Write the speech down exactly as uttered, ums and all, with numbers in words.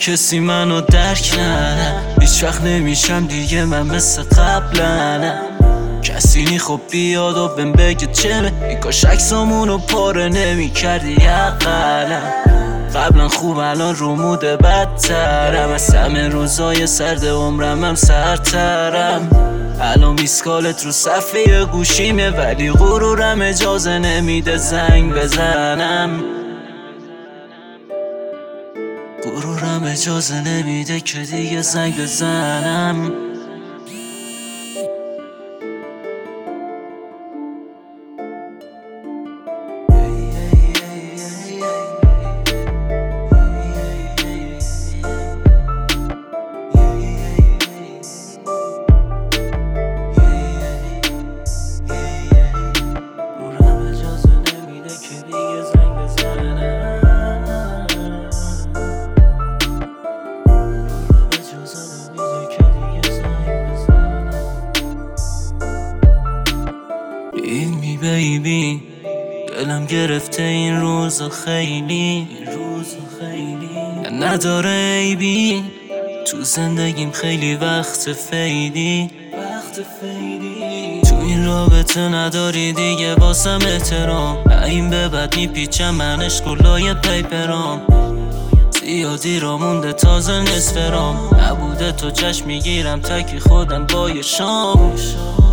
کسی منو درک نده، هیچ وقت نمیشم دیگه من مثل قبلنه. کسی نی خب بیاد و بهم بگه چمه، ای کاش عکسامونو پاره نمی کردی اقلا. قبلا خوب الان رو موده بدترم، از همه روزای سرد عمرم هم سردترم. الان میسکالت رو صفحه گوشیمه، ولی غرورم اجازه نمیده زنگ بزنم. غرورم اجازه نمیده که دیگه زنگ بزنم. این می بیبی دلم گرفته این روز خیلی نداره عیبی، تو زندگیم خیلی وقت فیدی. تو این رابطه نداری دیگه واسم احترام، این به بعد میپیچم من اشکولای پیپرام. زیادی را مونده تازه نصف رام، نبوده تو چشم میگیرم تکی خودم با یه شام.